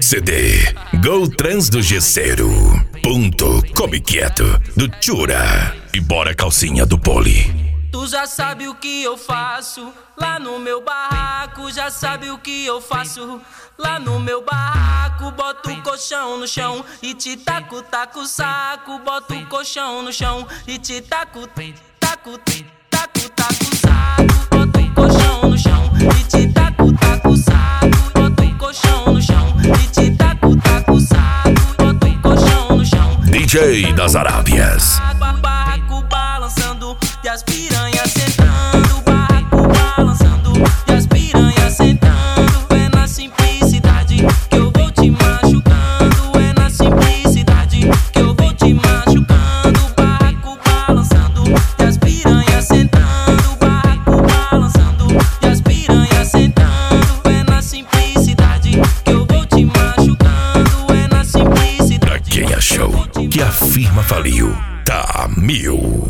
CD Go Trans do Gesseiro. Ponto Come Quieto do Tchura. E bora calcinha do Poli. Tu já sabe o que eu faço lá no meu barraco, já sabe o que eu faço lá no meu barraco. Boto o colchão no chão e te taco, taco o saco. Boto o colchão no chão e te taco, taco, taco, taco o saco. Boto o colchão no chão e te taco, taco o saco. Boto o colchão no chão e te taco, taco o saco. Boto o colchão no chão. DJ das Arábias. Barraco balançando e as piranhas sentando. Barraco balançando e as piranhas sentando. É na simplicidade que eu vou te machucando. É na simplicidade que eu vou te machucando. Barraco balançando e as piranhas sentando. Barraco balançando e as piranhas sentando. É na simplicidade que eu vou te machucando. É na simplicidade. Pra quem achou que a firma faliu, tá mil.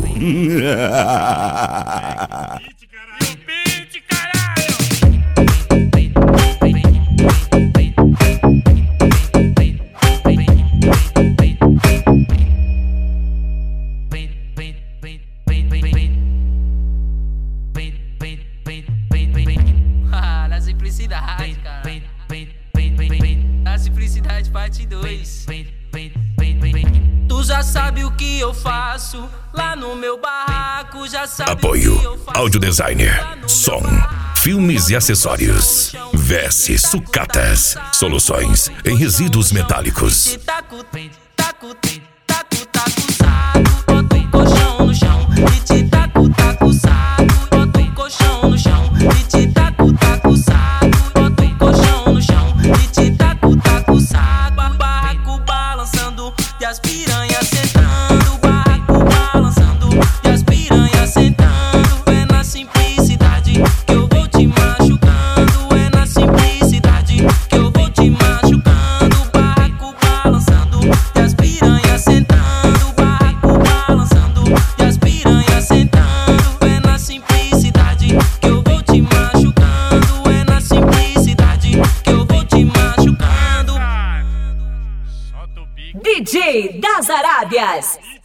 Na simplicidade, cara. Na simplicidade, parte 2. Tu já sabe o que eu faço lá no meu barraco, já sabe. Apoio o que eu faço. Audio Designer, som, filmes e acessórios. VS Sucatas, soluções em resíduos metálicos. Taco, taco, taco, taco o saco. Bota o colchão no chão e te taco, taco o saco. Bota o colchão no chão e te taco, taco o saco. Bota o colchão no chão e te taco, taco o saco. Barraco balançando e as piranhas sentando. Barraco balançando e as piranhas sentando. É na simplicidade que eu vou te machucando. É na simplicidade que eu vou te machucando. Barraco balançando e as piranhas sentando. Barraco balançando e as piranhas sentando. É na simplicidade que eu vou te machucando. É na simplicidade que eu vou te machucando. DJ das Arábias.